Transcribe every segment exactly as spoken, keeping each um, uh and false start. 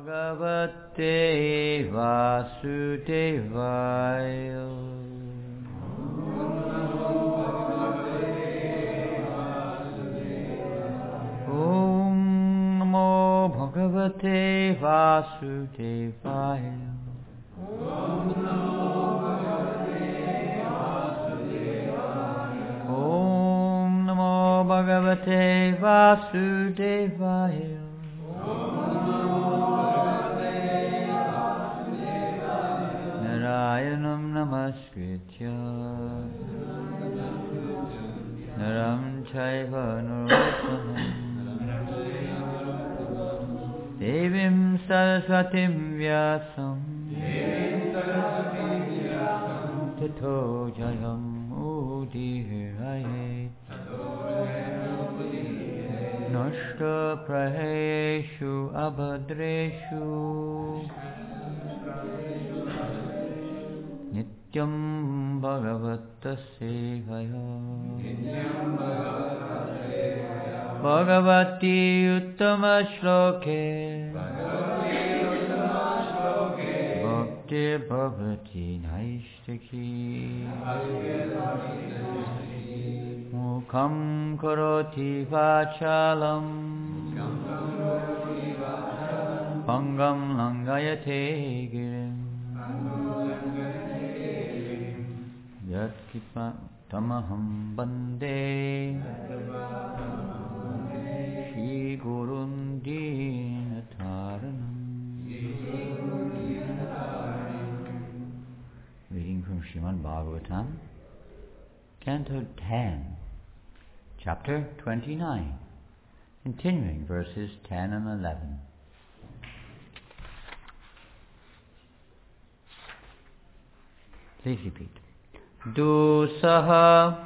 Bhagavate Vasudevaya. Om Namo Bhagavate Vasudevaya. Om Namo Bhagavate Vasudevaya. Narayanam Namaskritya Naram Chaiva Narottamam Devim Saraswatim Vyasam Tato Jayam Udihayet Nashta Praheshu Abhadreshu Nityam Bhagavata Sevaya Bhagavati Uttama Shloke Bhakti Bhavati Naishtaki Mukham Karoti Vachalam Pangam Langayate Girim Yat Kipa Tamaham Bande Shri Gurun Dinataranam. Reading from Srimad Bhagavatam, Canto ten, Chapter twenty-nine, continuing verses ten and eleven. Please repeat. Dusaha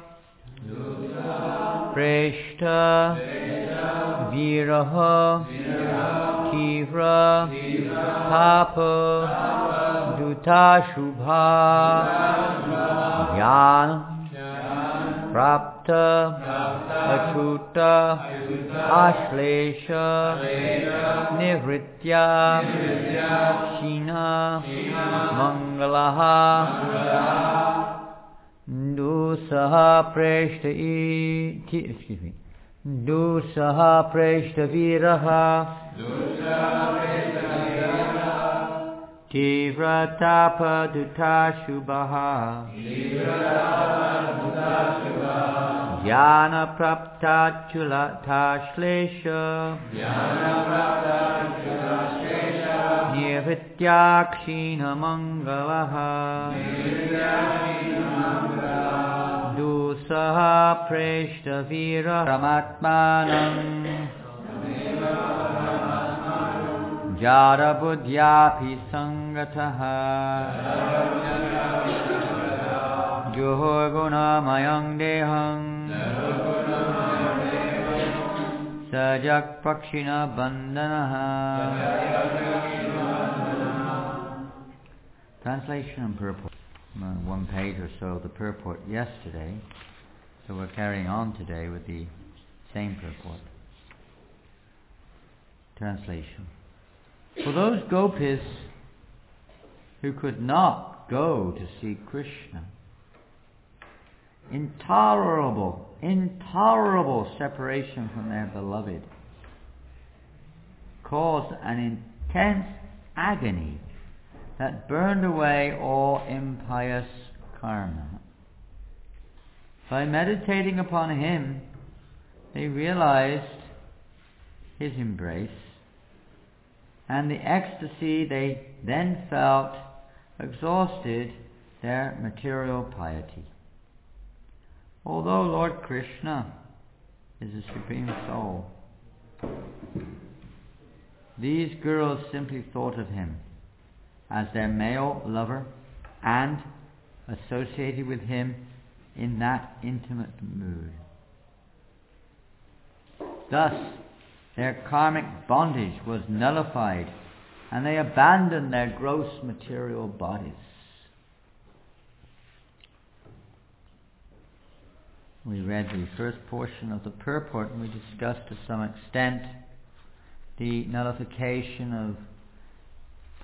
Preshta Viraha Tivra Papa Duta Shubha Jnana Prapta Achuta Ashlesha Nivritya Shina Mangalaha Dusaha Preshta excuse me Dusaha Preshta Viraha Tivra Tapa Duta Shubha Jnana Prapta Chulata Shlesha Nirvityakshina Mangalaha Dusaha Preshta Vira Ramatmanam Jara Buddhyapi Sangataha Juhoguna Mayang Dehang Sajak Prakshina Bandanaha. Translation and purport. One page or so of the purport yesterday, so we're carrying on today with the same purport. Translation. For those gopis who could not go to see Krishna, intolerable, intolerable separation from their beloved caused an intense agony that burned away all impious karma. By meditating upon him, they realized his embrace, and the ecstasy they then felt exhausted their material piety. Although Lord Krishna is the Supreme Soul, these girls simply thought of him as their male lover and associated with him in that intimate mood. Thus, their karmic bondage was nullified and they abandoned their gross material bodies. We read the first portion of the purport and we discussed to some extent the nullification of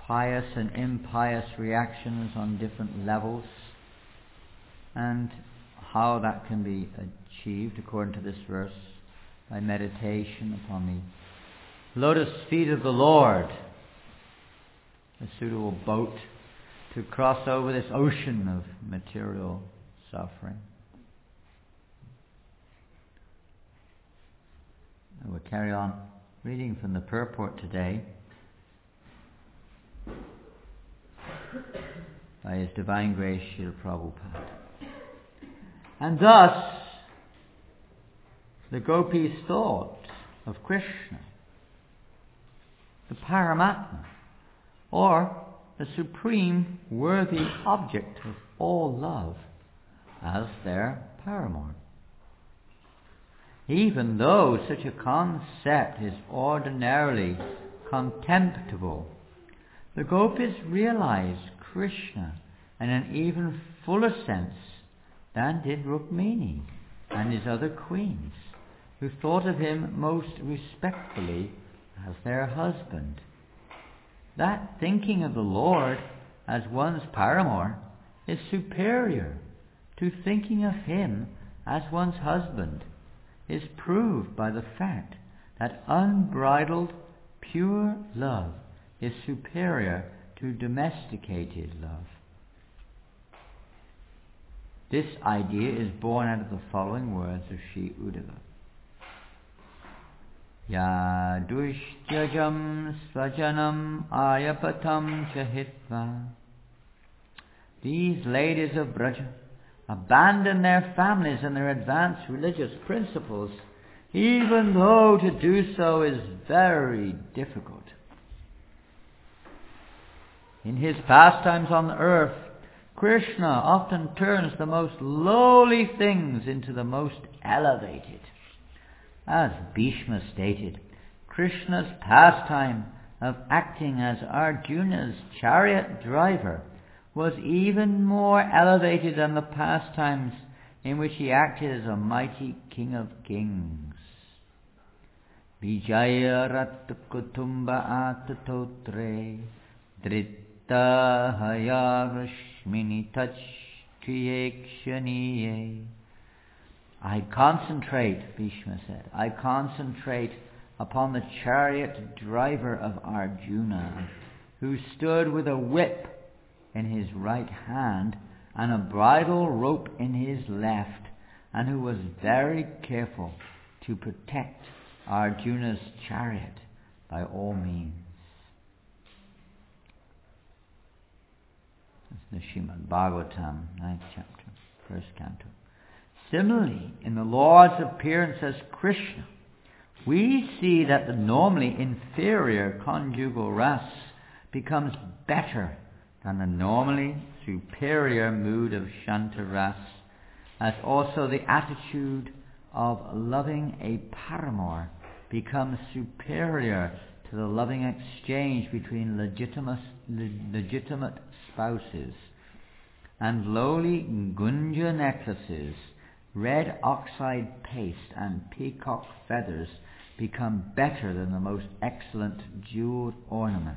pious and impious reactions on different levels, and how that can be achieved according to this verse by meditation upon the lotus feet of the Lord, a suitable boat to cross over this ocean of material suffering. We'll carry on reading from the purport today by His Divine Grace Srila Prabhupada. And thus, the gopis thought of Krishna, the Paramatma, or the supreme worthy object of all love, as their paramour. Even though such a concept is ordinarily contemptible, the gopis realized Krishna in an even fuller sense than did Rukmini and his other queens, who thought of him most respectfully as their husband. That thinking of the Lord as one's paramour is superior to thinking of him as one's husband, is proved by the fact that unbridled, pure love is superior to domesticated love. This idea is born out of the following words of Sri Uddhava. Ya dushtyajam svajanam ayapatam chahitva. These ladies of Braja abandon their families and their advanced religious principles, even though to do so is very difficult. In his pastimes on the earth, Krishna often turns the most lowly things into the most elevated. As Bhishma stated, Krishna's pastime of acting as Arjuna's chariot driver was even more elevated than the pastimes in which he acted as a mighty king of kings. Vijaya Rat Kutumba Atatotre Dritta Haya Rashmini Tach Kriyekshaniye. I concentrate, Bhishma said, I concentrate upon the chariot driver of Arjuna, who stood with a whip in his right hand and a bridle rope in his left, and who was very careful to protect Arjuna's chariot by all means. That's the Srimad Bhagavatam, ninth chapter, first canto. Similarly, in the Lord's appearance as Krishna, we see that the normally inferior conjugal ras becomes better than the normally superior mood of Shanta ras, as also the attitude of loving a paramour becomes superior to the loving exchange between legitimate, legitimate spouses, and lowly gunja necklaces, red oxide paste and peacock feathers become better than the most excellent jeweled ornaments.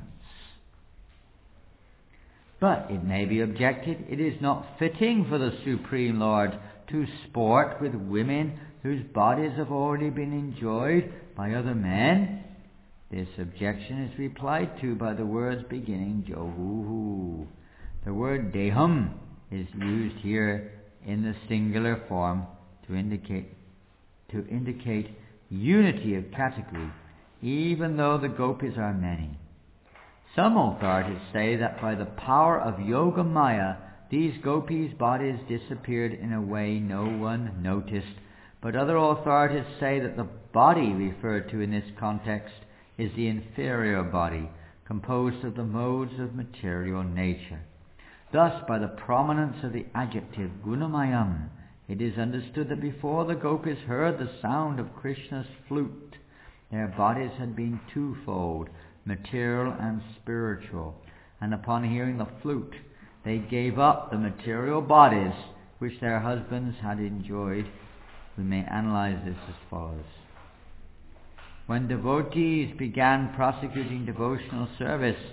But it may be objected, it is not fitting for the Supreme Lord to sport with women whose bodies have already been enjoyed by other men. This objection is replied to by the words beginning Johuhu. The word deham is used here in the singular form to indicate to indicate unity of category, even though the gopis are many. Some authorities say that by the power of Yoga Maya, these gopis' bodies disappeared in a way no one noticed, but other authorities say that the body referred to in this context is the inferior body, composed of the modes of material nature. Thus, by the prominence of the adjective gunamayam, it is understood that before the gopis heard the sound of Krishna's flute, their bodies had been twofold, material and spiritual, and upon hearing the flute, they gave up the material bodies which their husbands had enjoyed. We may analyze this as follows. When devotees began prosecuting devotional service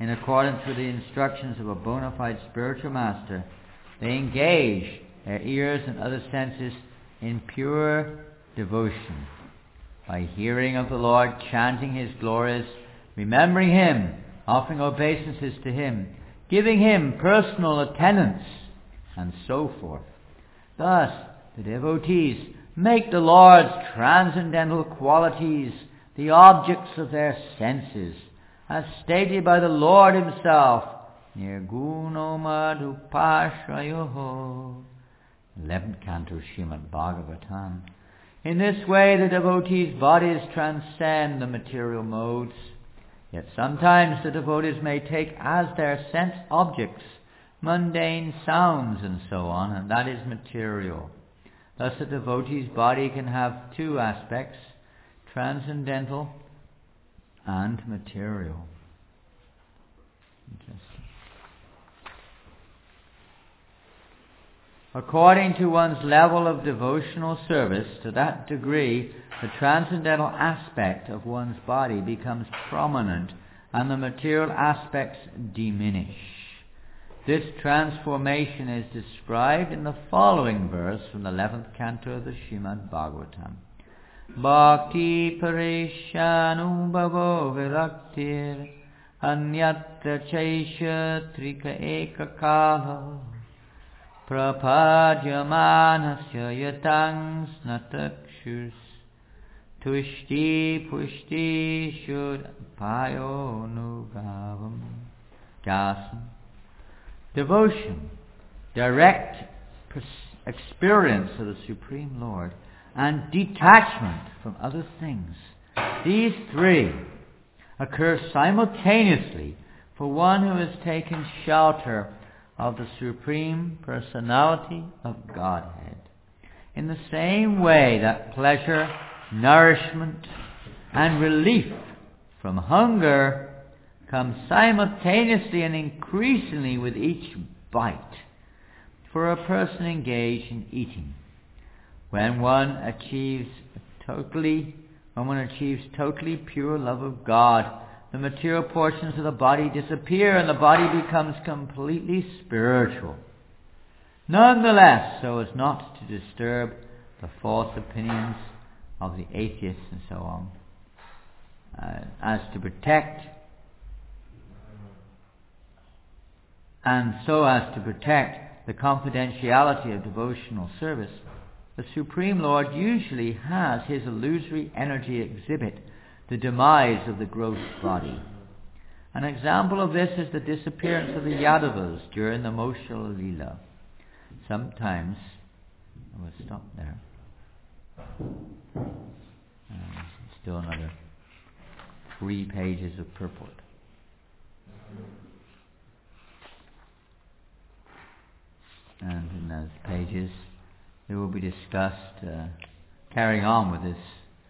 in accordance with the instructions of a bona fide spiritual master, they engage their ears and other senses in pure devotion by hearing of the Lord, chanting His glories, remembering Him, offering obeisances to Him, giving Him personal attendance, and so forth. Thus, the devotees make the Lord's transcendental qualities the objects of their senses, as stated by the Lord Himself, Nirguno Madhupashrayoho, eleventh Canto, Srimad Bhagavatam. In this way, the devotees' bodies transcend the material modes. Yet sometimes the devotees may take as their sense objects mundane sounds and so on, and that is material. Thus a devotee's body can have two aspects, transcendental and material. Interesting. According to one's level of devotional service, to that degree, the transcendental aspect of one's body becomes prominent and the material aspects diminish. This transformation is described in the following verse from the eleventh canto of the Srimad Bhagavatam. Bhakti parishanu bhavo viraktir anyatra chaisha trika eka kala prapadyamanasya yatang snatakshus tushti pushti shud payonugavam jasam. Devotion, direct experience of the Supreme Lord, and detachment from other things. These three occur simultaneously for one who has taken shelter of the Supreme Personality of Godhead. In the same way that pleasure, nourishment, and relief from hunger come simultaneously and increasingly with each bite for a person engaged in eating. When one achieves totally, when one achieves totally pure love of God, the material portions of the body disappear and the body becomes completely spiritual. Nonetheless, so as not to disturb the false opinions of the atheists and so on, uh, as to protect and so as to protect the confidentiality of devotional service, the Supreme Lord usually has His illusory energy exhibit the demise of the gross body. An example of this is the disappearance of the Yadavas during the Moshal Leela. Sometimes, I will stop there. Uh, still another three pages of purport. And in those pages, it will be discussed, uh, carrying on with this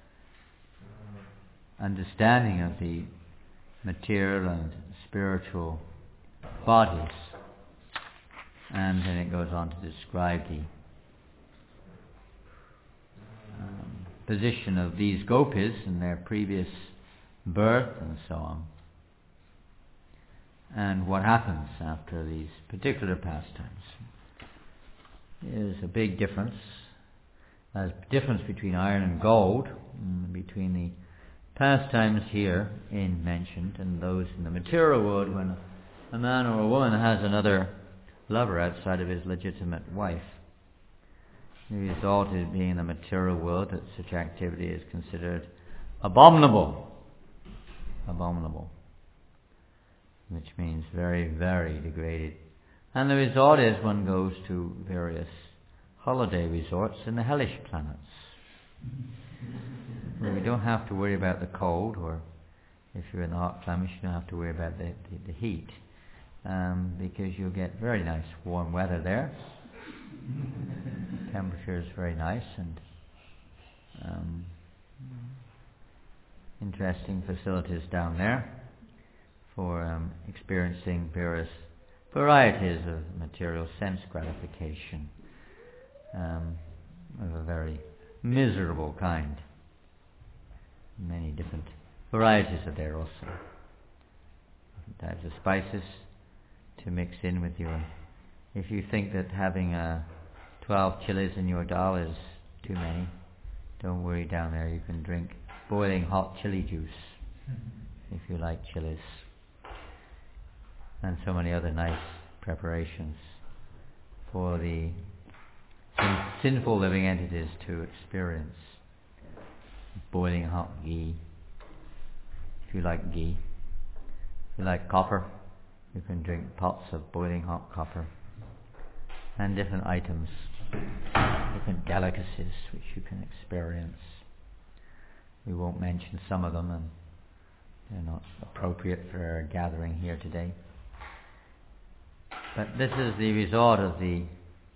understanding of the material and spiritual bodies. And then it goes on to describe the um, position of these gopis in their previous birth and so on. And what happens after these particular pastimes. There's a big difference. There's a difference between iron and gold, and between the pastimes here in mentioned and those in the material world when a man or a woman has another lover outside of his legitimate wife. The result is being in the material world that such activity is considered abominable. Abominable. Which means very, very degraded. And the result is one goes to various holiday resorts in the hellish planets, where we don't have to worry about the cold, or if you're in the hot climate, you don't have to worry about the, the, the heat, um, because you'll get very nice warm weather there. Temperature is very nice, and um, interesting facilities down there for um, experiencing various varieties of material sense gratification um, of a very miserable kind. Many different varieties are there also. types of spices to mix in with your... If you think that having uh, twelve chilies in your dal is too many, don't worry, down there you can drink boiling hot chili juice if you like chilies. And so many other nice preparations for the sin- sinful living entities to experience. Boiling hot ghee, if you like ghee. If you like copper, you can drink pots of boiling hot copper. And different items, different delicacies which you can experience. We won't mention some of them, and they're not appropriate for our gathering here today. But this is the result of the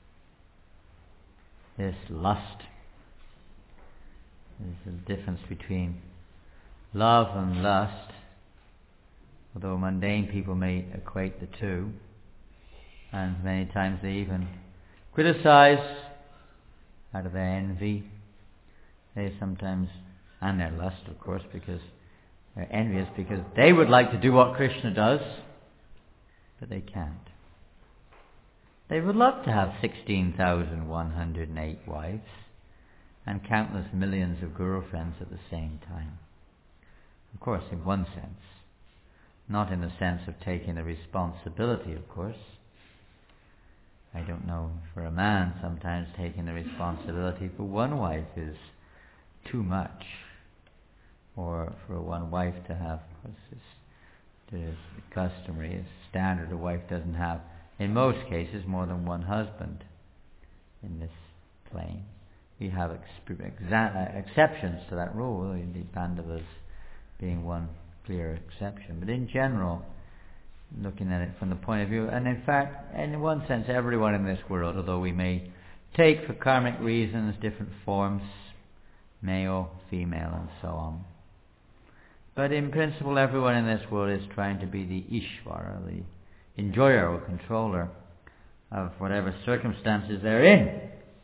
this lust. There's a difference between love and lust, although mundane people may equate the two, and many times they even criticize out of their envy. They sometimes, and their lust of course, because they're envious because they would like to do what Krishna does, but they can't. They would love to have sixteen thousand one hundred eight wives and countless millions of girlfriends at the same time. Of course, in one sense. Not in the sense of taking the responsibility, of course. I don't know, for a man, sometimes taking the responsibility for one wife is too much. Or for one wife to have, of course, it is customary, it's standard, a wife doesn't have, in most cases, more than one husband in this plane. We have exp- exa- exceptions to that rule, the Pandavas being one clear exception. But in general, looking at it from the point of view, and in fact, in one sense, everyone in this world, although we may take for karmic reasons different forms, male, female, and so on. But in principle, everyone in this world is trying to be the Ishvara, the enjoyer or controller of whatever circumstances they're in.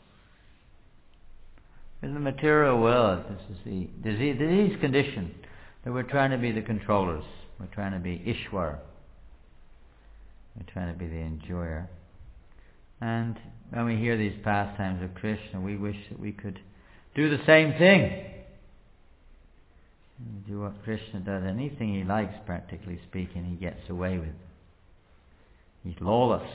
In the material world, this is the disease, disease condition, that we're trying to be the controllers. We're trying to be Ishvara. We're trying to be the enjoyer. And when we hear these pastimes of Krishna, we wish that we could do the same thing. Do what Krishna does. Anything he likes, practically speaking, he gets away with. He's lawless.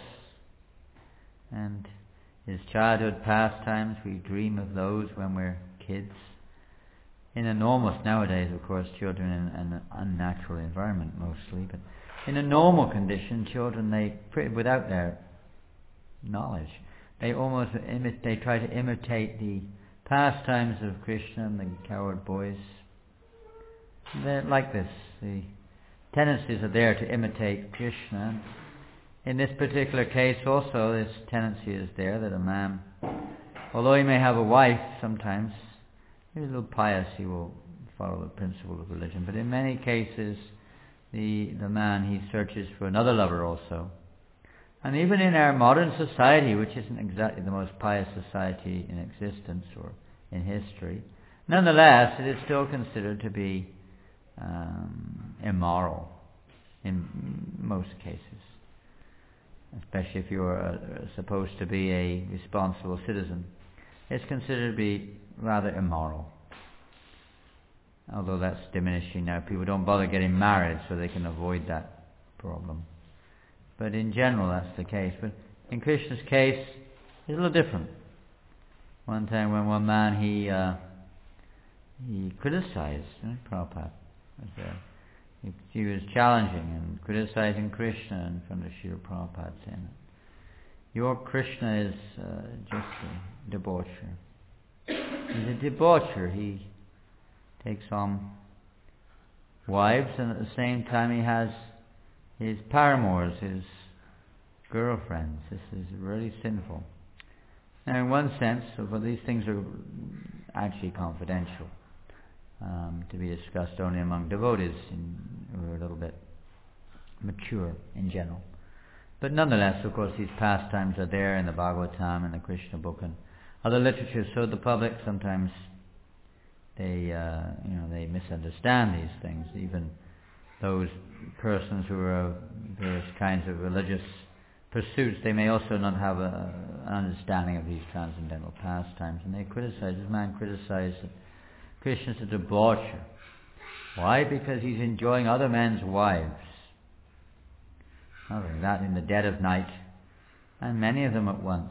And his childhood pastimes, we dream of those when we're kids. In enormous, nowadays, of course, children in an unnatural environment mostly, but in a normal condition, children, they, without their knowledge, they almost imi- they try to imitate the pastimes of Krishna and the cowherd boys. They're like this. The tendencies are there to imitate Krishna. In this particular case also, this tendency is there that a man, although he may have a wife sometimes, he's a little pious, he will follow the principle of religion, but in many cases the the man, he searches for another lover also. And even in our modern society, which isn't exactly the most pious society in existence or in history, nonetheless it is still considered to be um, immoral in most cases. Especially if you're uh, supposed to be a responsible citizen. It's considered to be rather immoral. Although that's diminishing now. People don't bother getting married so they can avoid that problem. But in general that's the case. But in Krishna's case, it's a little different. One time when one man, he uh, he criticized you know, Prabhupada. Was there. He, he was challenging and criticizing Krishna in front of Srila Prabhupada, saying, your Krishna is uh, just a debaucher. He's a debaucher. He takes on wives, and at the same time he has his paramours, his girlfriends. This is really sinful. Now in one sense, well, these things are actually confidential. Um, to be discussed only among devotees in, who are a little bit mature in general. But nonetheless, of course, these pastimes are there in the Bhagavatam and the Krishna book and other literature, so the public sometimes they, uh, you know, they misunderstand these things. Even those persons who are various kinds of religious pursuits, they may also not have a, an understanding of these transcendental pastimes, and they criticize, this man criticized that Krishna's a debaucher. Why? Because he's enjoying other men's wives. Not only that, in the dead of night, and many of them at once.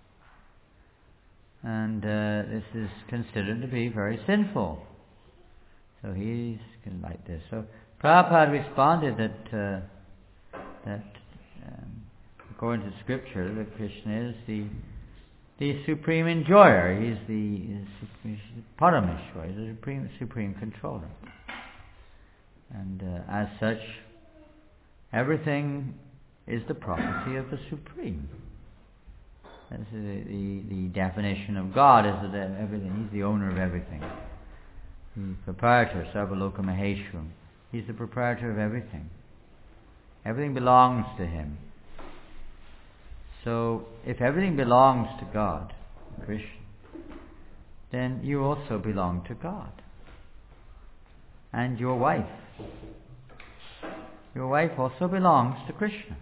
And uh, this is considered to be very sinful. So he's like this. So Prabhupada responded that uh, that um, according to Scripture, that Krishna is the the supreme enjoyer. He's the, he's the Parameshwar. He's the supreme supreme controller. And uh, as such, everything is the property of the Supreme. That's the, the, the definition of God, is that everything, He's the owner of everything. He's proprietor, Sarvaloka Maheshwaram. He's the proprietor of everything. Everything belongs to Him. So, if everything belongs to God, Krishna, then you also belong to God. And your wife. Your wife also belongs to Krishna.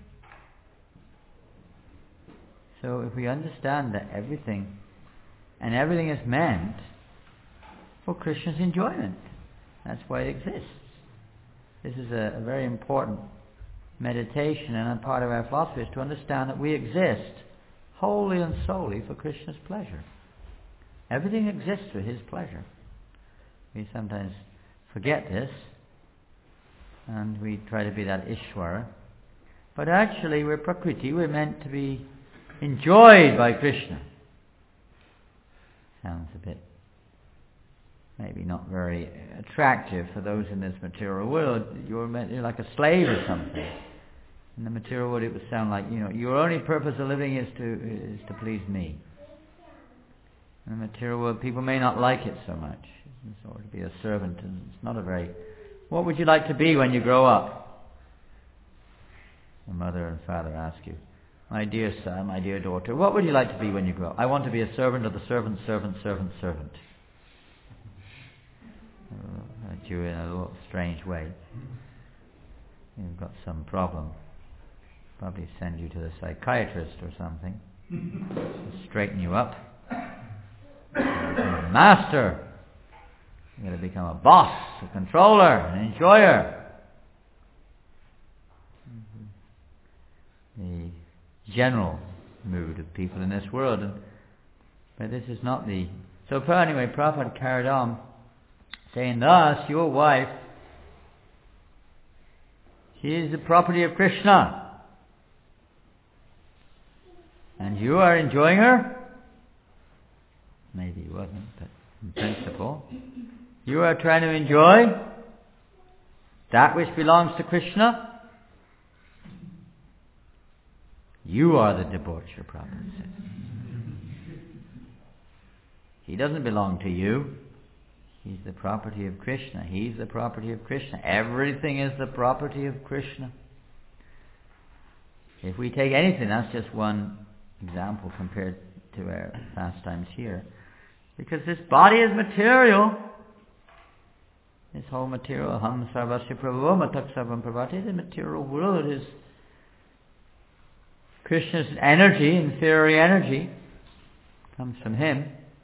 So if we understand that everything, and everything is meant for Krishna's enjoyment, that's why it exists. This is a, a very important meditation, and a part of our philosophy is to understand that we exist wholly and solely for Krishna's pleasure. Everything exists for His pleasure. We sometimes forget this, and we try to be that Ishvara. But actually we're Prakriti, we're meant to be enjoyed by Krishna. Sounds a bit, maybe not very attractive for those in this material world. You're, meant, you're like a slave or something. In the material world it would sound like, you know, your only purpose of living is to is to please me. In the material world people may not like it so much. It's sort of to be a servant, and it's not a very... What would you like to be when you grow up? Your mother and father ask you, my dear son, my dear daughter, what would you like to be when you grow up? I want to be a servant of the servant, servant, servant, servant. Uh, at you in a little strange way. You've got some problem. Probably send you to the psychiatrist or something to straighten you up. You're a master. You're going to become a boss, a controller, an enjoyer. Mm-hmm. The general mood of people in this world. But this is not the... So anyway, Prabhupada carried on saying, thus your wife, she is the property of Krishna. And you are enjoying her? Maybe he wasn't, but in principle. You are trying to enjoy that which belongs to Krishna. You are the debaucher, Prabhupada says. He doesn't belong to you. He's the property of Krishna. He's the property of Krishna. Everything is the property of Krishna. If we take anything, that's just one example compared to our pastimes here. Because this body is material. This whole material, ham sarvasya prabhava matak sarvam pravati, the material world is Krishna's energy, inferior energy, comes from Him.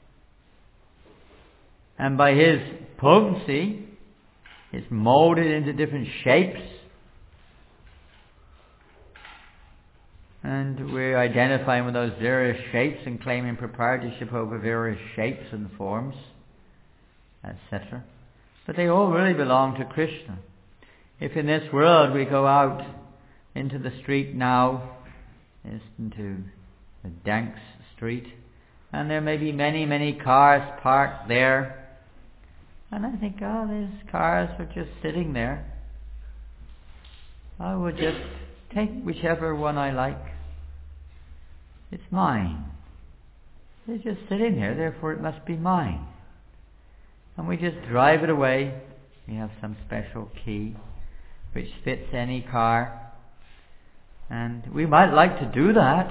And by His potency, it's molded into different shapes. And we're identifying with those various shapes and claiming proprietorship over various shapes and forms, et cetera. But they all really belong to Krishna. If in this world we go out into the street now, into the Danks street, and there may be many, many cars parked there, and I think, oh, these cars are just sitting there. I would just take whichever one I like. It's mine. They're just sitting there, therefore it must be mine. And we just drive it away. We have some special key which fits any car. And we might like to do that.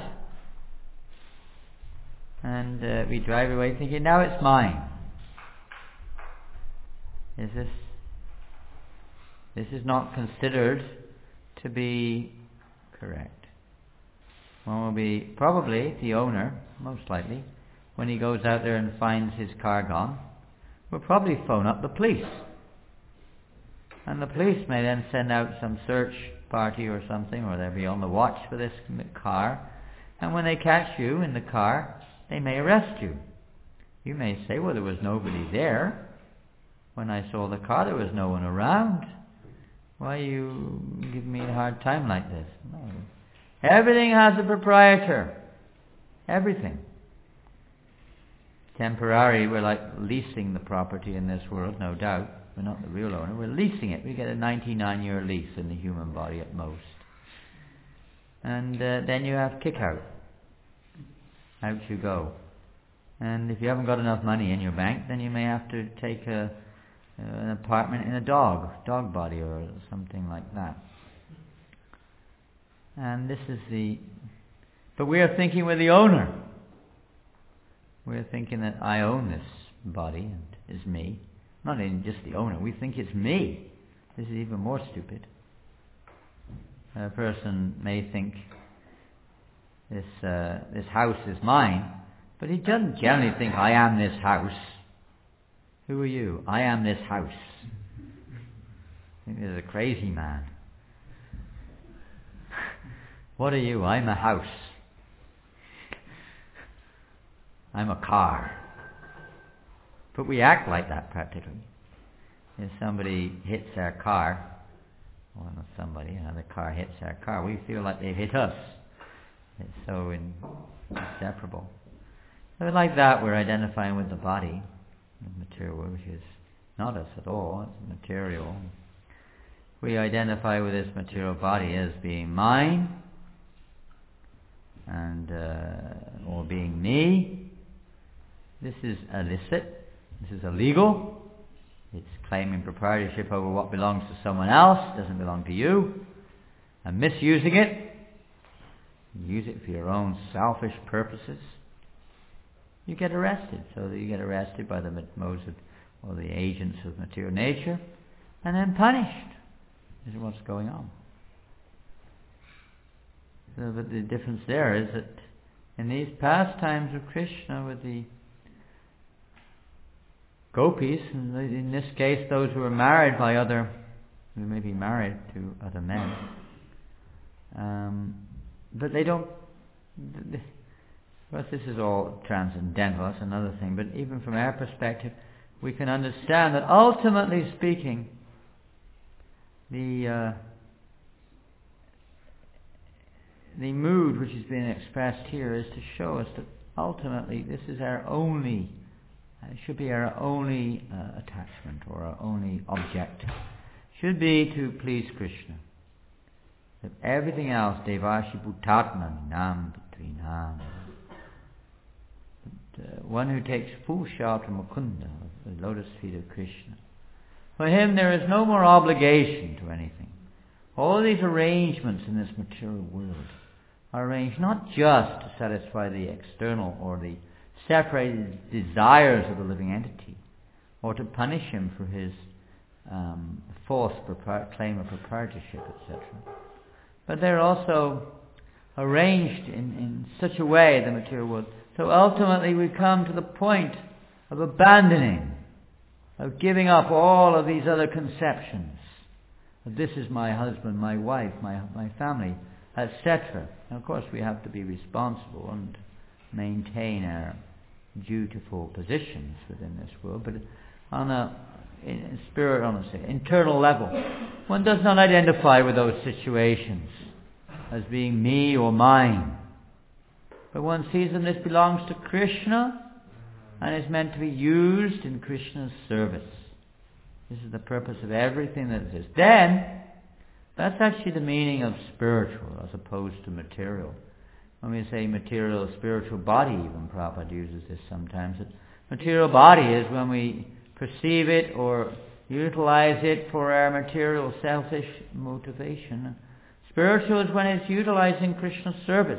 And uh, we drive away thinking, now it's mine. Is this This is not considered to be correct. One will be probably the owner, most likely, when he goes out there and finds his car gone, will probably phone up the police. And the police may then send out some search party or something, or they'll be on the watch for this car. And when they catch you in the car, they may arrest you. You may say, well, there was nobody there. When I saw the car, there was no one around. Why are you giving me a hard time like this? No. Everything has a proprietor. Everything. Temporary, we're like leasing the property in this world, no doubt. We're not the real owner. We're leasing it. We get a ninety-nine year lease in the human body at most. And uh, then you have kick out. Out you go. And if you haven't got enough money in your bank, then you may have to take a, uh, an apartment in a dog, dog body or something like that. And this is the... But we are thinking we're the owner. We're thinking that I own this body and it's me. Not even just the owner. We think it's me. This is even more stupid. A person may think this uh, this house is mine, but he doesn't generally think, I am this house. Who are you? I am this house. I think this is a crazy man. What are you? I'm a house. I'm a car. But we act like that practically. If somebody hits our car, well, not somebody, another car hits our car, we feel like they've hit us. It's so in, inseparable. So like that, we're identifying with the body, the material world, which is not us at all, it's material. We identify with this material body as being mine, and uh, or being me. This is illicit. This is illegal. It's claiming proprietorship over what belongs to someone else, doesn't belong to you, and misusing it. You use it for your own selfish purposes. You get arrested. So that you get arrested by the modes of, or the agents of material nature, and then punished. This is what's going on. So, but the difference there is that in these pastimes of Krishna with the gopis, and in this case those who are married by other, who may be married to other men, um, but they don't, of course this is all transcendental, that's another thing, but even from our perspective we can understand that ultimately speaking the uh, the mood which is being expressed here is to show us that ultimately this is our only It should be our only uh, attachment or our only objective. Should be to please Krishna. That everything else, Devashi Bhutatma Nam Putrinam. Uh, one who takes full shelter Mukunda, the lotus feet of Krishna. For him there is no more obligation to anything. All these arrangements in this material world are arranged not just to satisfy the external or the separated desires of the living entity, or to punish him for his um, false propri- claim of proprietorship, et cetera. But they're also arranged in, in such a way, the material world, so ultimately we come to the point of abandoning, of giving up all of these other conceptions. That this is my husband, my wife, my my family, et cetera. And of course we have to be responsible and maintain our dutiful positions within this world, but on a in spirit, on a say, internal level, one does not identify with those situations as being me or mine, but one sees that this belongs to Krishna and is meant to be used in Krishna's service. This is the purpose of everything that exists. Then, that's actually the meaning of spiritual as opposed to material. When we say material, spiritual body, even Prabhupada uses this sometimes. That material body is when we perceive it or utilize it for our material selfish motivation. Spiritual is when it's utilizing Krishna's service.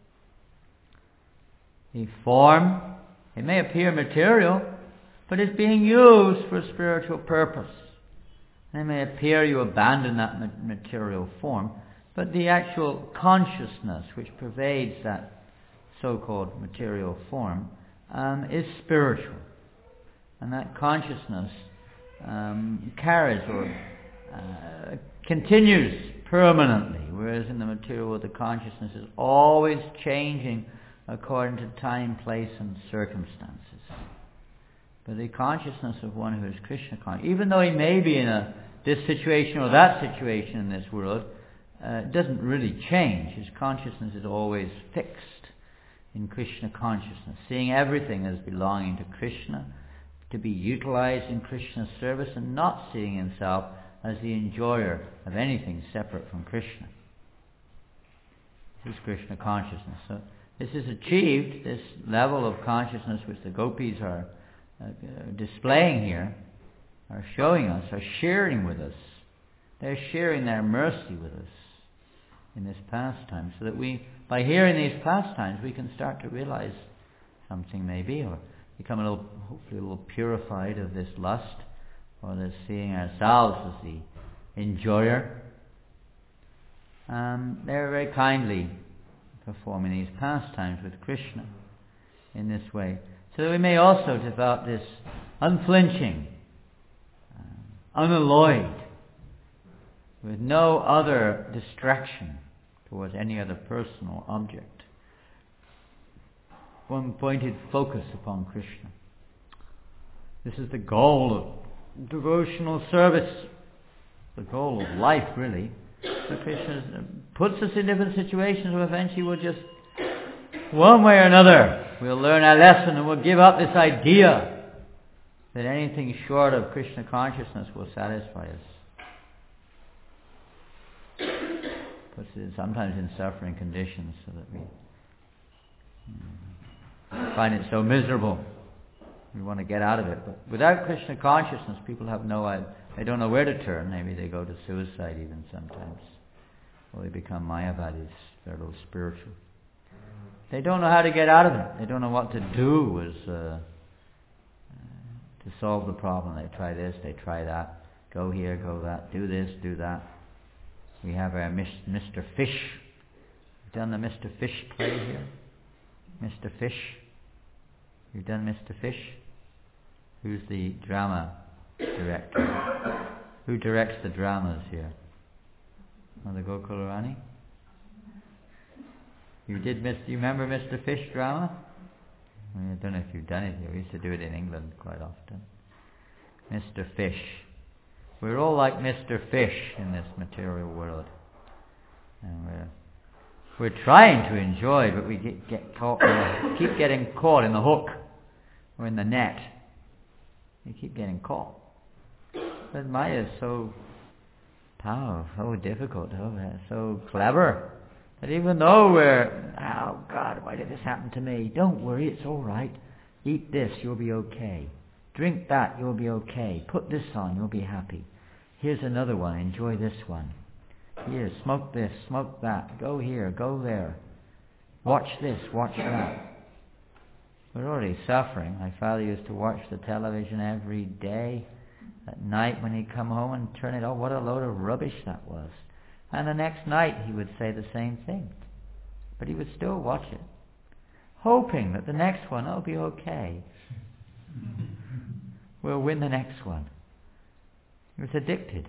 The form, it may appear material, but it's being used for a spiritual purpose. And it may appear you abandon that material form, but the actual consciousness which pervades that so-called material form um, is spiritual. And that consciousness um, carries or uh, continues permanently, whereas in the material world the consciousness is always changing according to time, place and circumstances. But the consciousness of one who is Krishna conscious, even though he may be in a, this situation or that situation in this world, uh, doesn't really change. His consciousness is always fixed in Krishna consciousness, seeing everything as belonging to Krishna, to be utilized in Krishna's service, and not seeing himself as the enjoyer of anything separate from Krishna. This is Krishna consciousness. So this is achieved, this level of consciousness which the gopis are uh, displaying here, are showing us, are sharing with us. They're sharing their mercy with us in this pastime, so that we, by hearing these pastimes, we can start to realize something maybe, or become a little, hopefully a little purified of this lust, or this seeing ourselves as the enjoyer. Um, they're very kindly performing these pastimes with Krishna in this way, so that we may also develop this unflinching, uh, unalloyed, with no other distraction towards any other person or object, one pointed focus upon Krishna. This is the goal of devotional service, the goal of life really. So Krishna puts us in different situations where eventually we'll just, one way or another, we'll learn our lesson and we'll give up this idea that anything short of Krishna consciousness will satisfy us. Puts it sometimes in suffering conditions so that we mm, find it so miserable. We want to get out of it. But without Krishna consciousness, people have no idea. They don't know where to turn. Maybe they go to suicide even sometimes. Or they become Mayavadis. They're a little spiritual. They don't know how to get out of it. They don't know what to do as, uh, uh, to solve the problem. They try this, they try that. Go here, go that. Do this, do that. We have our Mister Fish. You've done the Mister Fish play here? Mister Fish? You've done Mister Fish? Who's the drama director? Who directs the dramas here? Mother Gokula Rani? You did Mister You remember Mister Fish drama? I don't know if you've done it here. We used to do it in England quite often. Mister Fish. We're all like Mister Fish in this material world. And we're, we're trying to enjoy, but we get, get caught, we keep getting caught in the hook or in the net. We keep getting caught. But Maya is so powerful, so difficult, so clever, that even though we're, oh God, why did this happen to me? Don't worry, it's all right. Eat this, you'll be okay. Drink that, you'll be okay. Put this on, you'll be happy. Here's another one, enjoy this one. Here, smoke this, smoke that. Go here, go there. Watch this, watch that. We're already suffering. My father used to watch the television every day. At night when he'd come home and turn it off, what a load of rubbish that was. And the next night he would say the same thing. But he would still watch it, hoping that the next one will be okay. We'll win the next one. He was addicted.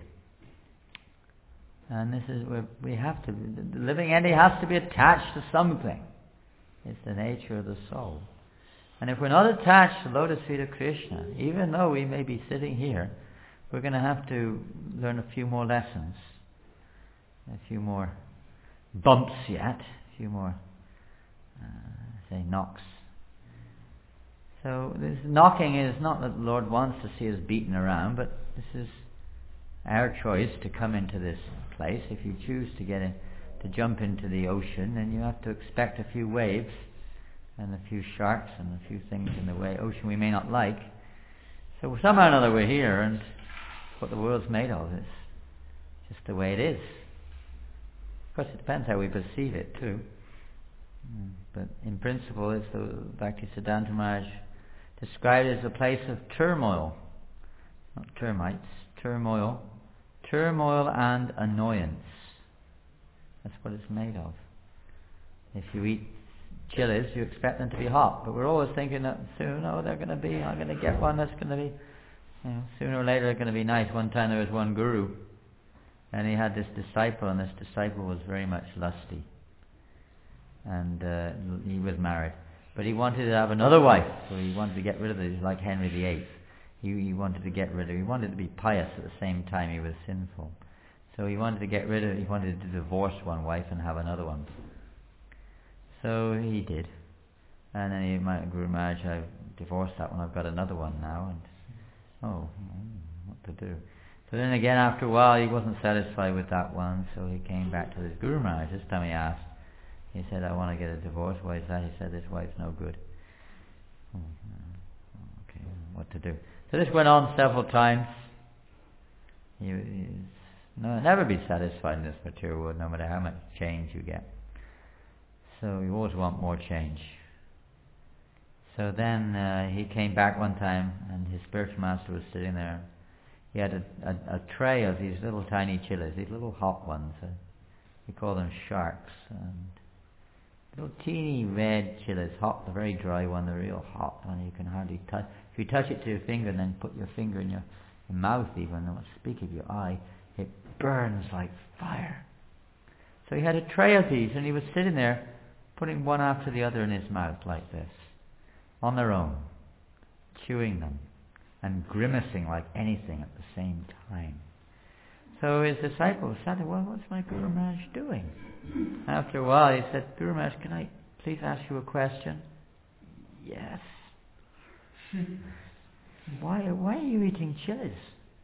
And this is where we have to, the living entity has to be attached to something. It's the nature of the soul. And if we're not attached to the lotus feet of Krishna, even though we may be sitting here, we're going to have to learn a few more lessons, a few more bumps yet, a few more, uh, say, knocks. So this knocking is not that the Lord wants to see us beaten around, but this is our choice to come into this place. If you choose to get in, to jump into the ocean, then you have to expect a few waves and a few sharks and a few things in the way ocean we may not like. So somehow or another we're here, and what the world's made of is just the way it is. Of course, it depends how we perceive it too. But in principle, it's the Bhaktisiddhanta Maharaj described as a place of turmoil, not termites, turmoil, turmoil and annoyance. That's what it's made of. If you eat chilies, you expect them to be hot, but we're always thinking that soon, oh, they're going to be, I'm going to get one that's going to be, you know, sooner or later they're going to be nice. One time there was one guru, and he had this disciple, and this disciple was very much lusty, and uh, he was married, but he wanted to have another wife, so he wanted to get rid of it. He was like Henry the Eighth. He, he wanted to get rid of it. He wanted to be pious at the same time he was sinful. So he wanted to get rid of it. He wanted to divorce one wife and have another one. So he did. And then he might Guru Maharaj, I've divorced that one, I've got another one now, and oh, what to do? So then again, after a while, he wasn't satisfied with that one, so he came back to this Guru Maharaj. This time he asked, he said, I want to get a divorce. Why is that? He said, this wife's no good. Oh, okay, what to do? So this went on several times. He, he's no, never be satisfied in this material world, no matter how much change you get. So you always want more change. So then uh, he came back one time, and his spiritual master was sitting there. He had a, a, a tray of these little tiny chilies, these little hot ones. Uh, we call them sharks. And little teeny red chilies, hot, the very dry one, the real hot one. You can hardly touch. If you touch it to your finger and then put your finger in your, your mouth even, or speak of your eye, it burns like fire. So he had a tray of these, and he was sitting there putting one after the other in his mouth like this, on their own, chewing them and grimacing like anything at the same time. So his disciples said, well, what's my Guru Maharaj doing? After a while he said, Guru Maharaj, can I please ask you a question? Yes. Why, why are you eating chilies?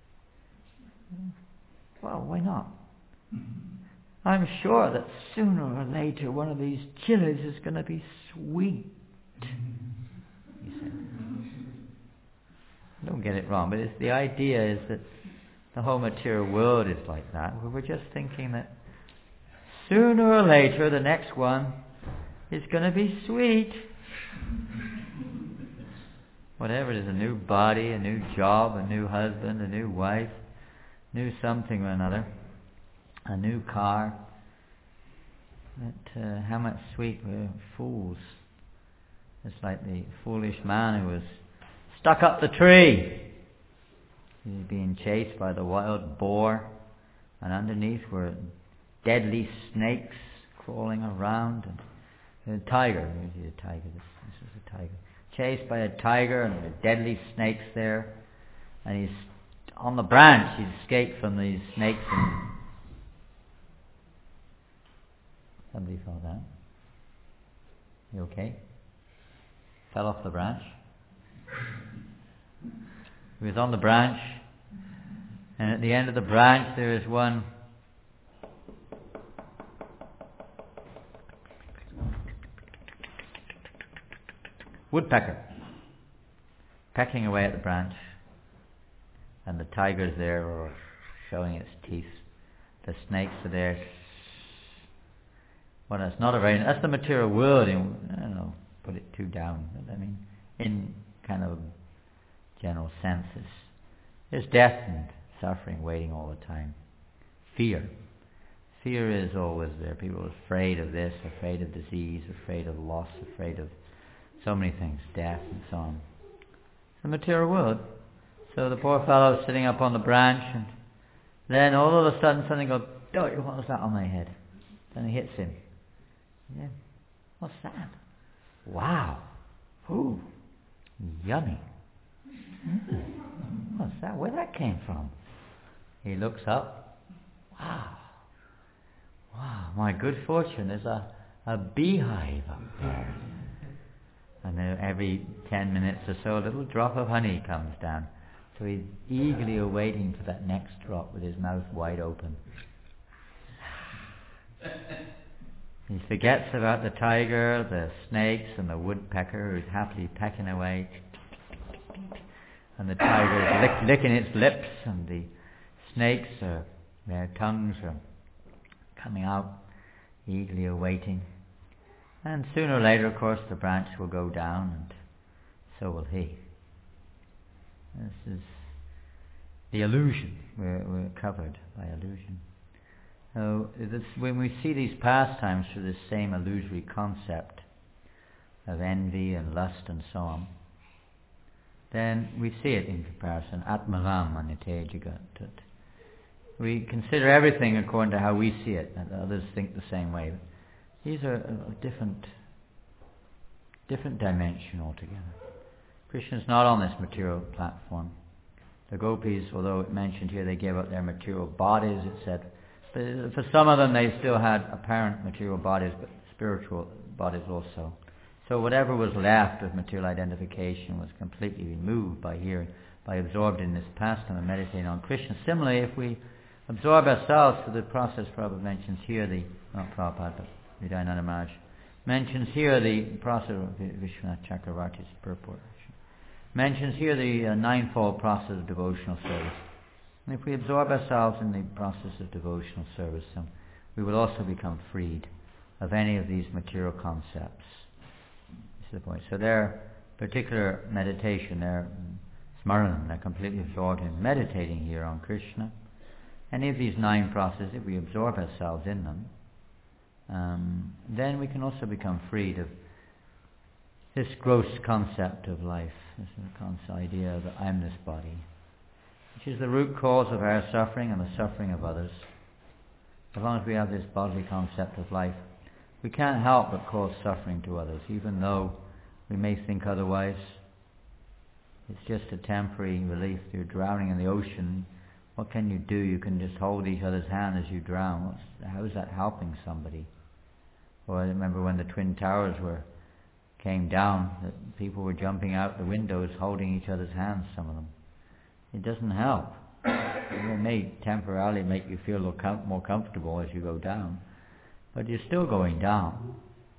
Well, why not? I'm sure that sooner or later one of these chilies is going to be sweet. He said. Don't get it wrong, but it's, the idea is that the whole material world is like that. We're just thinking that sooner or later the next one is going to be sweet. Whatever it is, a new body, a new job, a new husband, a new wife, new something or another, a new car. But uh, how much sweet we're fools. It's like the foolish man who was stuck up the tree. He was being chased by the wild boar, and underneath were deadly snakes crawling around, and a tiger. Here's a tiger. This, this is a tiger. Chased by a tiger, and there are deadly snakes there. And he's on the branch. He's escaped from these snakes. And somebody fell down. You okay? Fell off the branch. He was on the branch, and at the end of the branch there is one woodpecker pecking away at the branch, and the tiger's there or showing its teeth. The snakes are there. Well, that's not a very, that's the material world. In, I don't know, put it too down. But I mean, in kind of general senses, there's death and suffering waiting all the time. Fear. Fear is always there. People are afraid of this, afraid of disease, afraid of loss, afraid of so many things, death and so on. It's the material world. So the poor fellow is sitting up on the branch, and then all of a sudden something goes, oh, what was that on my head? Then it hits him. Yeah. What's that? Wow. Ooh. Yummy. Mm. What's that? Where that came from? He looks up. Wow. Wow, my good fortune, there's a, a beehive up there. And then every ten minutes or so a little drop of honey comes down. So he's eagerly awaiting for that next drop with his mouth wide open. He forgets about the tiger, the snakes, and the woodpecker who's happily pecking away. And the tiger is lick, licking its lips, and the snakes, are, their tongues are coming out, eagerly awaiting. And sooner or later, of course, the branch will go down, and so will he. This is the illusion. We're, we're covered by illusion. So this, when we see these pastimes through this same illusory concept of envy and lust and so on, then we see it in comparison. Atmaram anitejigat. We consider everything according to how we see it, and others think the same way. These are a different, different dimension altogether. Krishna is not on this material platform. The gopis, although it mentioned here they gave up their material bodies, it said, but for some of them they still had apparent material bodies, but spiritual bodies also. So whatever was left of material identification was completely removed by hearing, by absorbed in this pastime and meditating on Krishna. Similarly, if we absorb ourselves to the process Prabhupada mentions here, the, not Prabhupada, but Vidayananda Maharaj, mentions here the process of Vishwanath Chakravarti's purport. Mentions here the uh, ninefold process of devotional service. And if we absorb ourselves in the process of devotional service, then we will also become freed of any of these material concepts. This is the point. So their particular meditation, their smaranam, they're completely absorbed in meditating here on Krishna. Any of these nine processes, if we absorb ourselves in them, um, then we can also become freed of this gross concept of life, this concept idea that I'm this body, which is the root cause of our suffering and the suffering of others. As long as we have this bodily concept of life, we can't help but cause suffering to others, even though we may think otherwise. It's just a temporary relief. You're drowning in the ocean. What can you do? You can just hold each other's hand as you drown. What's, how is that helping somebody? Or I remember when the Twin Towers were came down, that people were jumping out the windows holding each other's hands, some of them. It doesn't help. It may temporarily make you feel more comfortable as you go down, but you're still going down.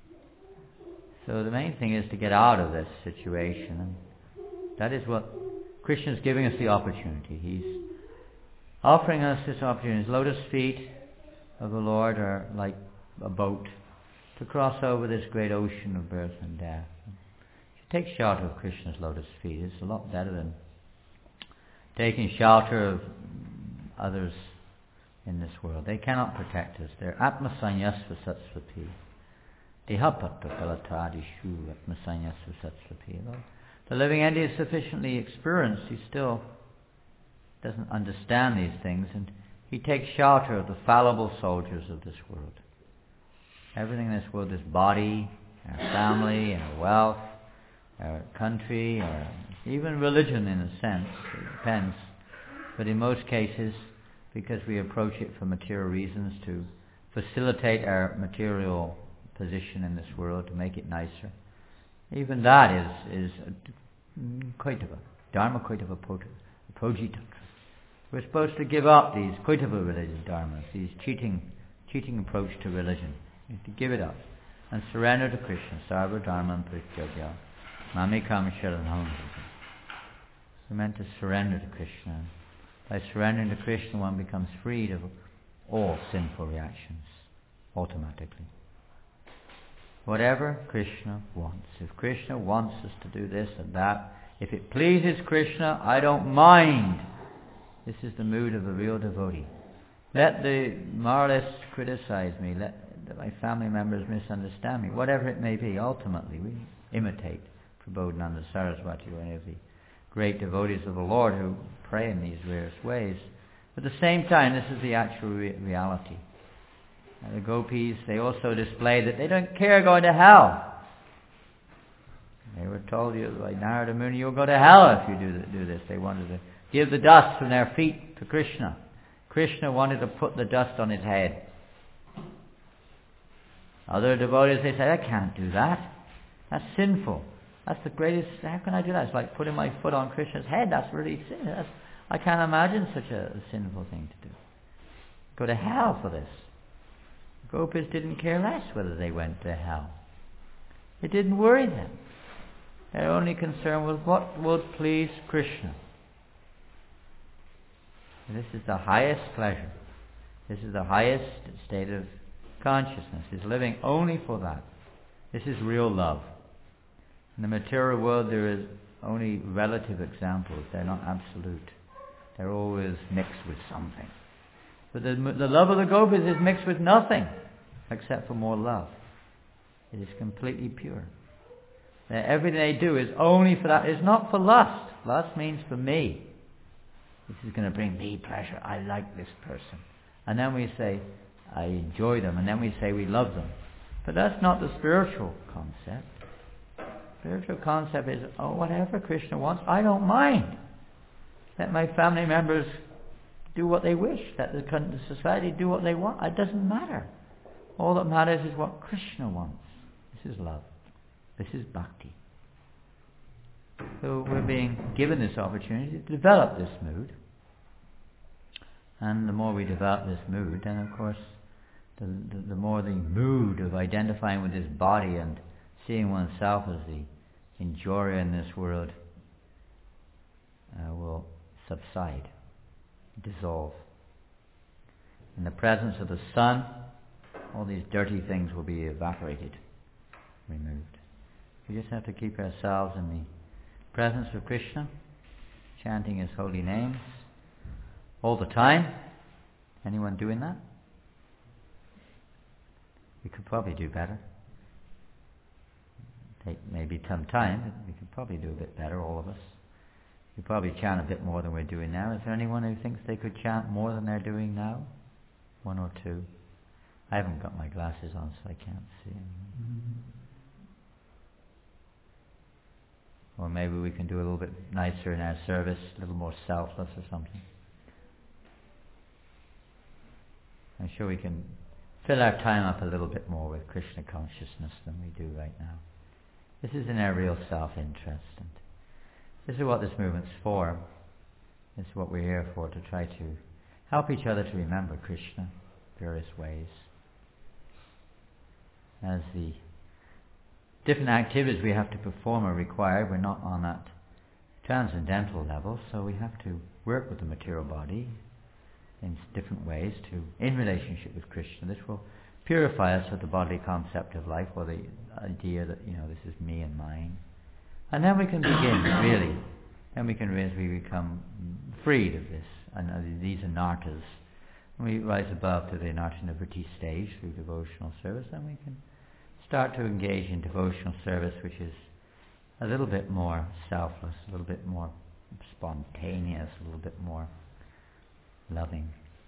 So the main thing is to get out of this situation, and that is what Krishna is giving us the opportunity. He's offering us this opportunity. His lotus feet of the Lord are like a boat to cross over this great ocean of birth and death. To take shelter of Krishna's lotus feet is a lot better than taking shelter of others in this world. They cannot protect us. They're atmasanyasva satsvati. Dehapattapalatadishu atmasanyasva satsvati. The living entity is sufficiently experienced. He still doesn't understand these things, and he takes shelter of the fallible soldiers of this world. Everything in this world, this body, our family, our wealth, our country, or even religion in a sense, it depends. But in most cases, because we approach it for material reasons, to facilitate our material position in this world, to make it nicer, even that is is Kaitava, Dharma Kaitava Projitatra. We're supposed to give up these Kaitava religious dharmas, these cheating cheating approach to religion. You have to give it up and surrender to Krishna. Sarva Dharma Prityaja Mamikam Sharanam. We're meant to surrender to Krishna. By surrendering to Krishna, one becomes freed of all sinful reactions automatically. Whatever Krishna wants. If Krishna wants us to do this and that, if it pleases Krishna, I don't mind. This is the mood of a real devotee. Let the moralists criticize me. Let my family members misunderstand me. Whatever it may be, ultimately we imitate Prabodhananda Saraswati or any of the great devotees of the Lord who pray in these various ways. But at the same time, this is the actual re- reality. And the gopis, they also display that they don't care going to hell. They were told you by Narada Muni, you'll go to hell if you do, the, do this. They wanted to give the dust from their feet to Krishna. Krishna wanted to put the dust on his head. Other devotees, they say, I can't do that. That's sinful. That's the greatest, how can I do that? It's like putting my foot on Krishna's head. That's really sin. That's, I can't imagine such a, a sinful thing to do. Go to hell for this. The gopis didn't care less whether they went to hell. It didn't worry them. Their only concern was what would please Krishna. And this is the highest pleasure. This is the highest state of consciousness, is living only for that. This is real love. In the material world there is only relative examples. They're not absolute. They're always mixed with something. But the, the love of the gopis is mixed with nothing except for more love. It is completely pure. That everything they do is only for that. It's not for lust. Lust means for me. This is going to bring me pleasure. I like this person. And then we say, I enjoy them. And then we say we love them. But that's not the spiritual concept. Spiritual concept is, oh, whatever Krishna wants, I don't mind. Let my family members do what they wish. Let the, the society do what they want. It doesn't matter. All that matters is what Krishna wants. This is love. This is bhakti. So we're being given this opportunity to develop this mood. And the more we develop this mood, then of course, the, the, the more the mood of identifying with this body and seeing oneself as the enjoyer in this world uh, will subside, dissolve. In the presence of the sun, all these dirty things will be evaporated, removed. We just have to keep ourselves in the presence of Krishna, chanting His holy names all the time. Anyone doing that? We could probably do better. Take maybe some time, but we could probably do a bit better, all of us. We probably chant a bit more than we're doing now. Is there anyone who thinks they could chant more than they're doing now? One or two. I haven't got my glasses on, so I can't see anything. Or maybe we can do a little bit nicer in our service, a little more selfless or something. I'm sure we can fill our time up a little bit more with Krishna consciousness than we do right now. This is in our real self-interest, and this is what this movement's for. This is what we're here for, to try to help each other to remember Krishna various ways. As the different activities we have to perform are required, we're not on that transcendental level, so we have to work with the material body in different ways to, in relationship with Krishna. This will purify us of the bodily concept of life, or the idea that, you know, this is me and mine. And then we can begin, really. Then we can, as we become freed of this, and uh, these anartas. When we rise above to the anartanavritti stage through devotional service, then we can start to engage in devotional service, which is a little bit more selfless, a little bit more spontaneous, a little bit more loving.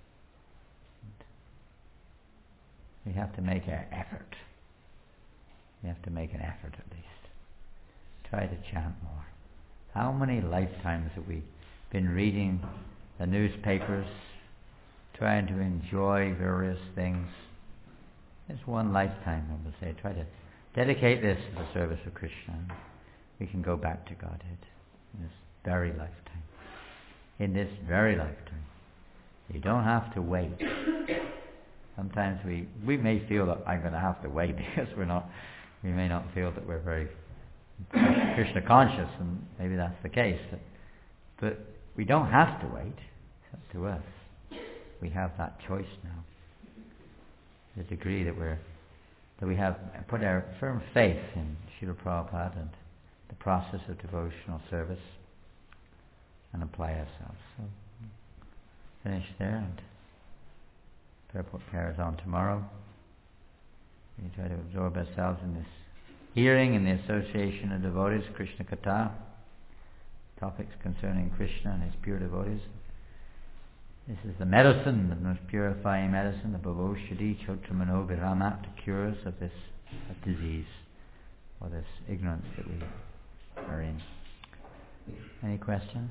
We have to make our effort. We have to make an effort at least. Try to chant more. How many lifetimes have we been reading the newspapers, trying to enjoy various things? It's one lifetime, I would say. Try to dedicate this to the service of Krishna. We can go back to Godhead in this very lifetime. In this very lifetime. You don't have to wait. Sometimes we, we may feel that I'm going to have to wait because we're not, we may not feel that we're very Krishna conscious, and maybe that's the case. But, but we don't have to wait. It's up to us. We have that choice now. The degree that we're that we have put our firm faith in Srila Prabhupada and the process of devotional service and apply ourselves. So finish there, and Purport carries on tomorrow. We try to absorb ourselves in this hearing in the association of devotees, Krishna Katha, topics concerning Krishna and his pure devotees. This is the medicine, the most purifying medicine, the Bhavoshadi Chotramano Viramat, to cure us of this of disease, or this ignorance that we are in. Any questions?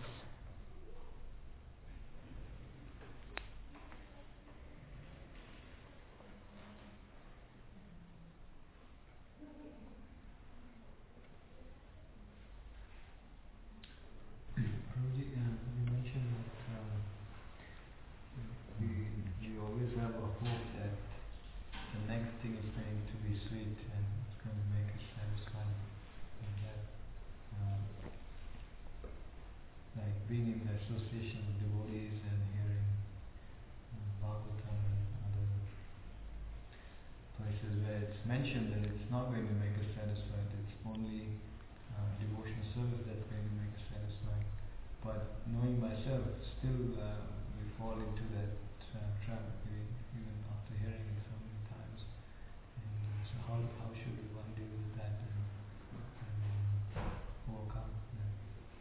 Mentioned that it's not going to make us satisfied, it's only uh, devotional service that's going to make us satisfied. but knowing myself, still uh, we fall into that uh, trap, even, even after hearing it so many times. And so how how should one deal with that and, and overcome that?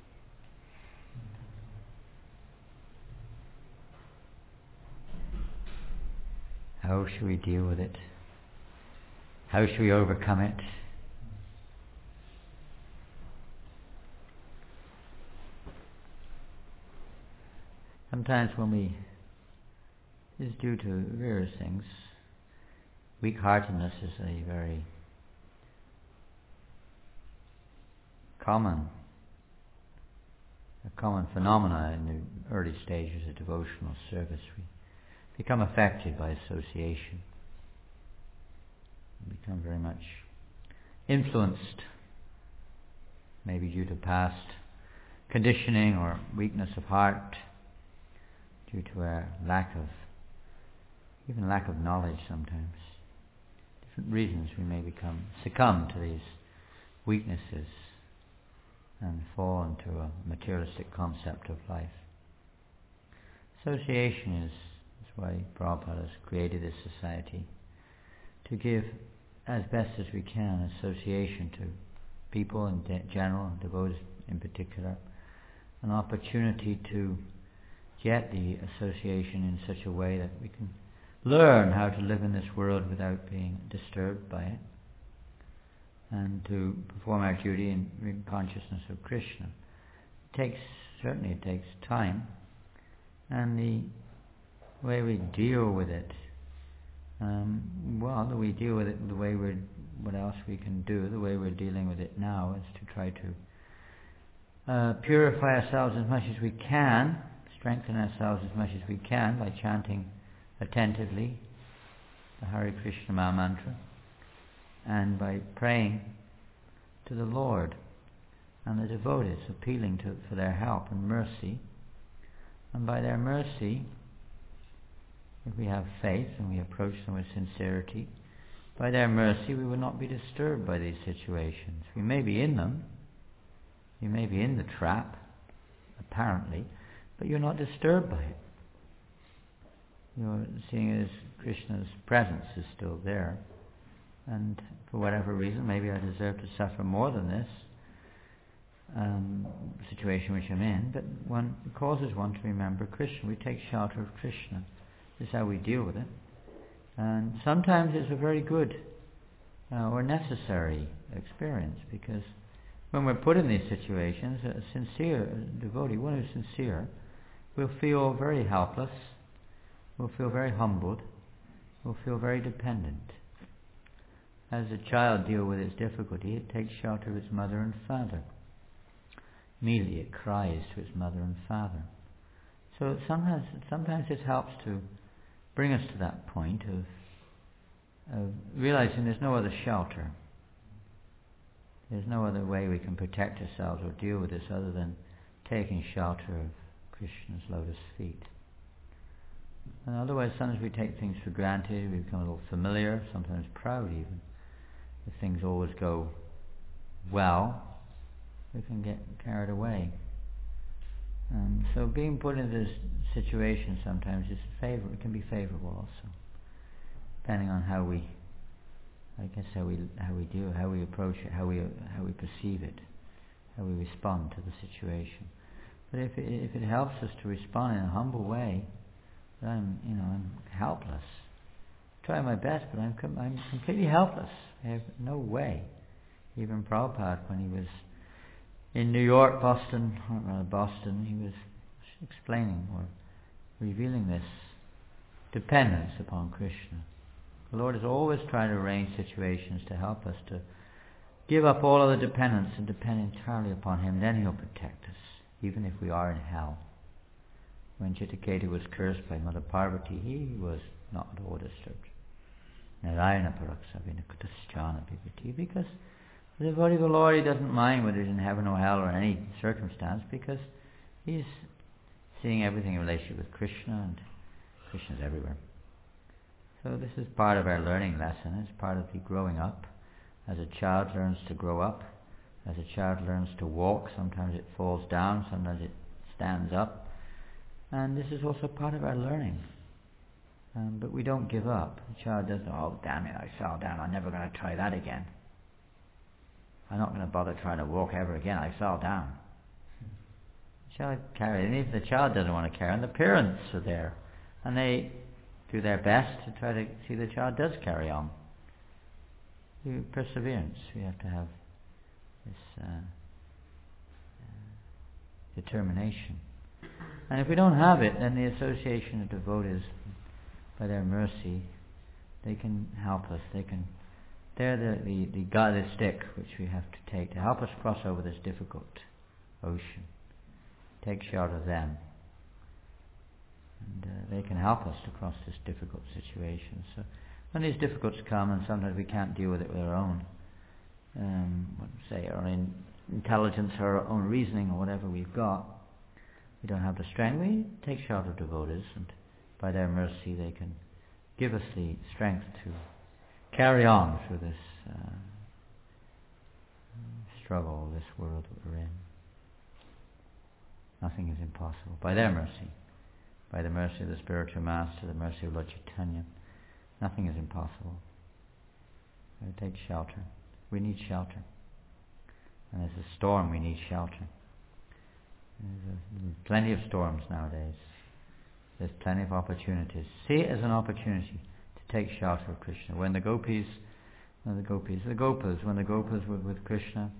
How should we deal with it? How should we overcome it? Sometimes when we, this is due to various things. Weak-heartedness is a very common, a common phenomena in the early stages of devotional service. We become affected by association. We become very much influenced, maybe due to past conditioning or weakness of heart, due to our lack of, even lack of knowledge sometimes. Different reasons we may become, succumb to these weaknesses and fall into a materialistic concept of life. Association is, is why Prabhupada has created this society, to give as best as we can association to people in de- general, and devotees in particular, an opportunity to get the association in such a way that we can learn how to live in this world without being disturbed by it, and to perform our duty in, in consciousness of Krishna. It takes, certainly it takes time, and the way we deal with it, um, well, the way we deal with it, the way we're, what else we can do, the way we're dealing with it now is to try to uh, purify ourselves as much as we can, strengthen ourselves as much as we can by chanting attentively the Hare Krishna Maha Mantra, and by praying to the Lord and the devotees, appealing to, for their help and mercy. And by their mercy, if we have faith and we approach them with sincerity, by their mercy we will not be disturbed by these situations. We may be in them, you may be in the trap, apparently, but you're not disturbed by it. You're seeing it as Krishna's presence is still there. And for whatever reason, maybe I deserve to suffer more than this um, situation which I'm in, but one, it causes one to remember Krishna. We take shelter of Krishna. This is how we deal with it. And sometimes it's a very good uh, or necessary experience, because when we're put in these situations, a sincere devotee, one who's sincere, will feel very helpless, will feel very humbled, will feel very dependent. As a child deals with its difficulty, it takes shelter of its mother and father. Immediately it cries to its mother and father. So sometimes, sometimes it helps to bring us to that point of, of realizing there's no other shelter. There's no other way we can protect ourselves or deal with this other than taking shelter of Krishna's lotus feet. And otherwise, sometimes we take things for granted, we become a little familiar, sometimes proud even. If things always go well, we can get carried away. And so being put into this situation sometimes is favor- it can be favorable also, depending on how we, I guess how we how we do, how we approach it, how we how we perceive it, how we respond to the situation. But if it, if it helps us to respond in a humble way, that I'm you know I'm helpless. I try my best, but I'm com- I'm completely helpless. I have no way. Even Prabhupada, when he was in New York, Boston, or Boston, he was explaining or revealing this dependence upon Krishna. The Lord is always trying to arrange situations to help us to give up all other dependence and depend entirely upon Him. Then He'll protect us, even if we are in hell. When Chitaketa was cursed by Mother Parvati, he was not at all disturbed. Narayana Paraksavina Kutaschana Bhivati, because the devotee of the Lord, he doesn't mind whether he's in heaven or hell or any circumstance, because he's seeing everything in relationship with Krishna, and Krishna's everywhere. So this is part of our learning lesson. It's part of the growing up. As a child learns to grow up, as a child learns to walk, sometimes it falls down, sometimes it stands up. And this is also part of our learning. Um, but we don't give up. The child doesn't, oh damn it, I fell down, I'm never going to try that again. I'm not going to bother trying to walk ever again, I fell down. The child carries, and if the child doesn't want to carry on, the parents are there. And they do their best to try to see the child does carry on. Through perseverance, we have to have this uh, uh, determination. And if we don't have it, then the association of devotees, by their mercy, they can help us. They can, they're the the, the guided stick which we have to take to help us cross over this difficult ocean. Take shelter of them, and uh, they can help us to cross this difficult situation. So when these difficulties come, and sometimes we can't deal with it with our own, um, what say, our own intelligence or our own reasoning or whatever we've got, we don't have the strength. We take shelter of devotees, and by their mercy they can give us the strength to carry on through this uh, struggle, this world that we're in. Nothing is impossible. By their mercy, by the mercy of the spiritual master, the mercy of Lord Chaitanya, nothing is impossible. We take shelter. We need shelter. And there's a storm, we need shelter. There's a, plenty of storms nowadays. There's plenty of opportunities. See it as an opportunity to take shelter of Krishna. When the gopis, when the gopis, the gopas, when the gopas were with Krishna,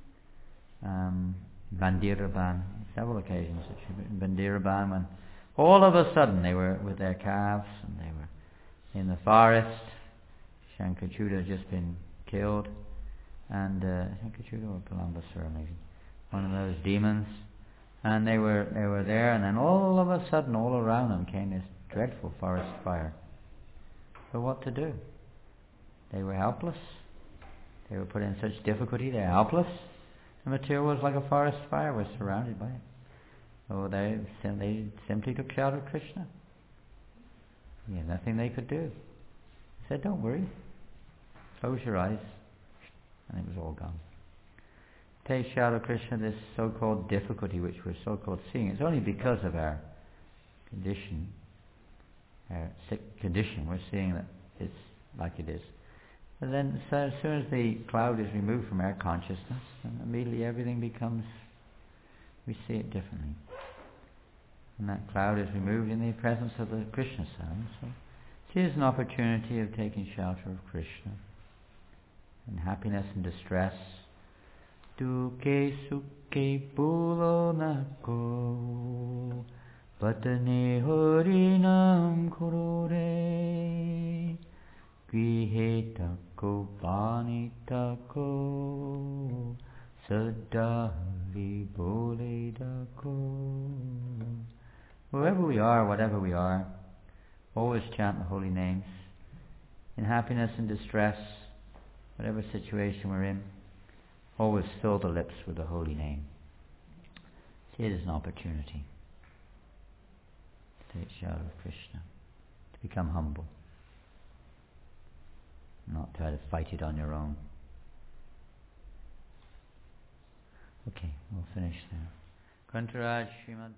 um, Bandiraban, several occasions, Bandiraban, when all of a sudden they were with their calves and they were in the forest. Shankachuta had just been killed, and uh, Shankachuta or Palambasura maybe, one of those demons. And they were they were there, and then all of a sudden, all around them came this dreadful forest fire. But what to do? They were helpless. They were put in such difficulty. They're helpless. The material was like a forest fire. We're surrounded by it. So they they simply took shelter of Krishna. Yeah, nothing they could do. He said, "Don't worry. Close your eyes," and it was all gone. Take shelter of Krishna, this so-called difficulty which we're so-called seeing. It's only because of our condition, our sick condition, we're seeing that it's like it is. But then so as soon as the cloud is removed from our consciousness, then immediately everything becomes, we see it differently. And that cloud is removed in the presence of the Krishna sound. So see it as an opportunity of taking shelter of Krishna. And happiness and distress, Duke suke pulo nako, patane harinam kurore, grihe tako pani tako, sadhari bole dako. Wherever we are, whatever we are, always chant the holy names. In happiness and distress, whatever situation we're in, always fill the lips with the holy name. See it as an opportunity to take shelter of Krishna, to become humble, not try to fight it on your own. Okay, we'll finish there. Kantaraj Srimad